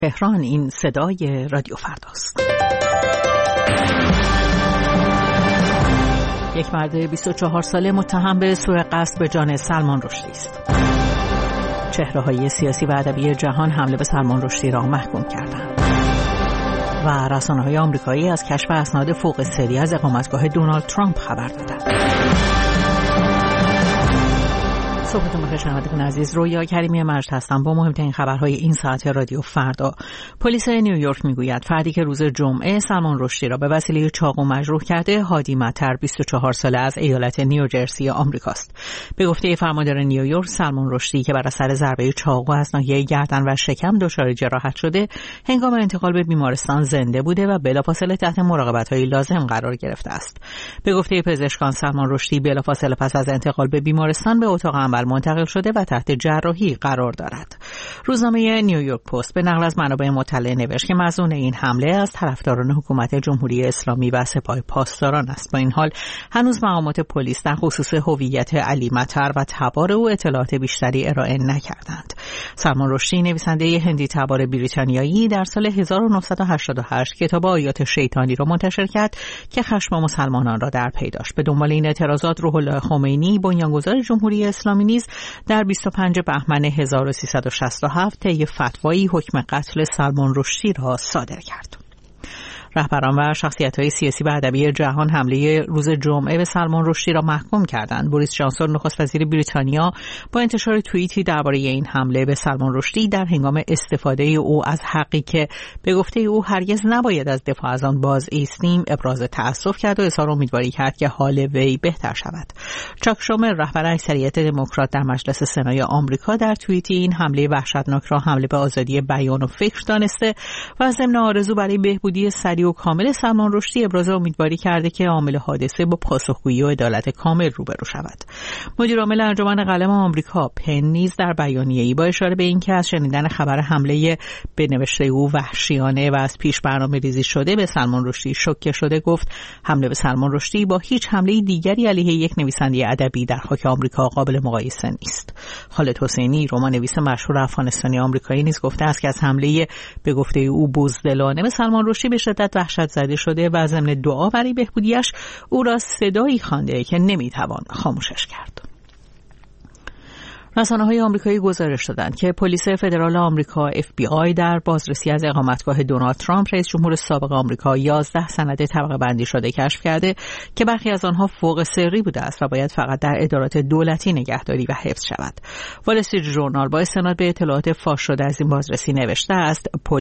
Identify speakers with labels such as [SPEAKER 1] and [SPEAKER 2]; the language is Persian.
[SPEAKER 1] تهران. این صدای رادیو فرداست. یک مرد 24 ساله متهم به سوء قصد به جان سلمان رشدی است. چهره‌های سیاسی و ادبی جهان حمله به سلمان رشدی را محکوم کردند. و رسانه‌های آمریکایی از کشف اسناد فوق سری از اقامتگاه دونالد ترامپ خبر دادند. صبحتون بخیر شنوندگان عزیز، رویا کریمی مجد هستم با مهمترین خبرهای این ساعت رادیو فردا. پلیس نیویورک میگوید فردی که روز جمعه سلمان رشدی را به وسیله چاقو مجروح کرده هادی مطر 24 ساله از ایالت نیوجرسی آمریکاست. به گفته فرماندار نیویورک، سلمان رشدی که بر اثر ضربه چاقو از ناحیه گردن و شکم دچار جراحت شده، هنگام انتقال به بیمارستان زنده بوده و بلافاصله تحت مراقبت‌های لازم قرار گرفته است. به گفته پزشکان، سلمان رشدی بلافاصله پس از انتقال به بیمارستان به اتاق عمل منتقل شده و تحت جراحی قرار دارد. روزنامه نیویورک پست به نقل از منابع مطلع نوشت که مظنون این حمله از طرفداران حکومت جمهوری اسلامی و سپاه پاسداران است. با این حال هنوز مقامات پلیس در خصوص هویت علی مطر و تبار او اطلاعات بیشتری ارائه نکردند. سلمان رشدی نویسنده هندی تبار بریتانیایی در سال 1988 کتاب آیات شیطانی را منتشر کرد که خشم مسلمانان را در پی داشت. به دنبال این اعتراضات روح الله خمینی بنیانگذار جمهوری اسلامی نیز در 25 بهمن 1367 طی فتوایی حکم قتل سلمان رشدی را صادر کرد. رهبران و شخصیت‌های سیاسی و ادبی جهان حمله روز جمعه به سلمان رشدی را محکوم کردند. بوریس جانسون نخست وزیر بریتانیا با انتشار توییتی درباره این حمله به سلمان رشدی در هنگام استفاده او از حقی که به گفته او هرگز نباید از دفاع از آن باز ایستیم ابراز تأسف کرد و اظهار امیدواری کرد که حال وی بهتر شود. چاک شومر رهبر اکثریت دموکرات در مجلس سنای آمریکا در توییتی این حمله وحشتناک را حمله به آزادی بیان و فکر دانسته و ضمن آرزو برای بهبودی سریع و کامل سلمان رشدی ابراز امیدواری کرده که عامل حادثه با پاسخگویی و عدالت کامل روبرو شود. مدیر عامل انجمن قلم آمریکا پن نیز در بیانیه‌ای با اشاره به اینکه از شنیدن خبر حمله به نوشته او وحشیانه و از پیش برنامه‌ریزی شده به سلمان رشدی شوکه شده گفت حمله به سلمان رشدی با هیچ حمله دیگری علیه یک نویسنده ادبی در خاک آمریکا قابل مقایسه نیست. خالد حسینی رمان‌نویس مشهور افغانستانی آمریکایی نیز گفته است که از حمله به گفته او بزدلانه به سلمان رشدی به شدت وحشت زده شده و ضمن دعا برای بهبودیش او را صدایی خوانده که نمیتوان خاموشش کرد. رسانه‌های آمریکایی گزارش دادند که پلیس فدرال آمریکا FBI در بازرسی از اقامتگاه دونالد ترامپ رئیس جمهور سابق آمریکا 11 سند طبقه بندی شده کشف کرده که برخی از آنها فوق سری بوده است و باید فقط در ادارات دولتی نگهداری و حفظ شود. وال استریت ژورنال با استناد به اطلاعات فاش شده از این بازرسی نوشته است